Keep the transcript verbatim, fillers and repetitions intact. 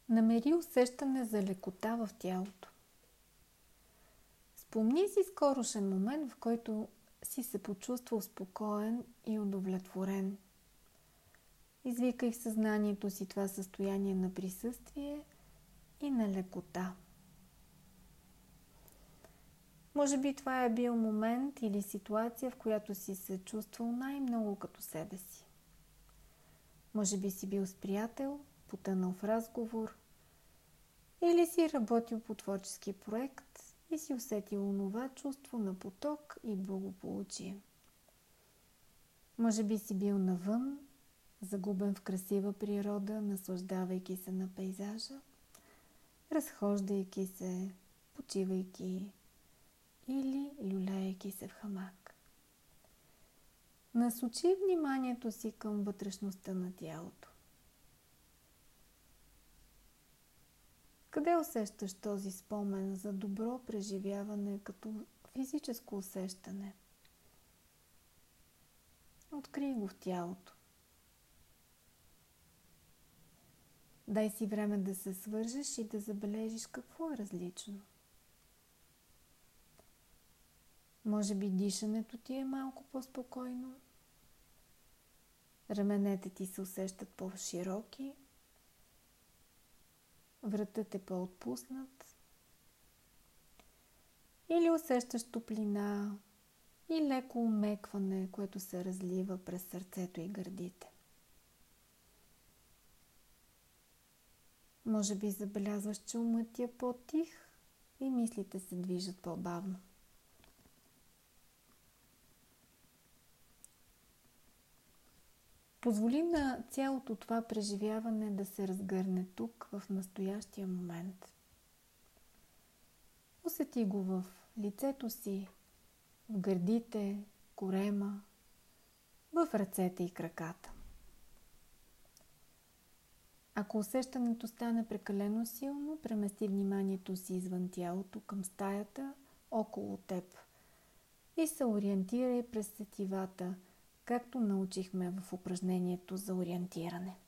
Намери усещане за лекота в тялото. Спомни си скорошен момент, в който си се почувствал спокоен и удовлетворен. Извикай в съзнанието си това състояние на присъствие и на лекота. Може би това е бил момент или ситуация, в която си се чувствал най-много като себе си. Може би си бил с приятел, потънал в разговор, или си работил по творчески проект и си усетил онова чувство на поток и благополучие. Може би си бил навън, загубен в красива природа, наслаждавайки се на пейзажа, разхождайки се, почивайки или люляйки се в хамак. Насочи вниманието си към вътрешността на тялото. Къде усещаш този спомен за добро преживяване като физическо усещане? Открий го в тялото. Дай си време да се свържеш и да забележиш какво е различно. Може би дишането ти е малко по-спокойно. Раменете ти се усещат по-широки. Вратът е по-отпуснат. Или усещаш топлина и леко умекване, което се разлива през сърцето и гърдите. Може би забелязваш, че умът ти е по-тих и мислите се движат по-бавно. Позволи на цялото това преживяване да се разгърне тук, в настоящия момент. Усети го в лицето си, в гърдите, корема, в ръцете и краката. Ако усещането стане прекалено силно, премести вниманието си извън тялото към стаята около теб и се ориентирай през сетивата, както научихме в упражнението за ориентиране.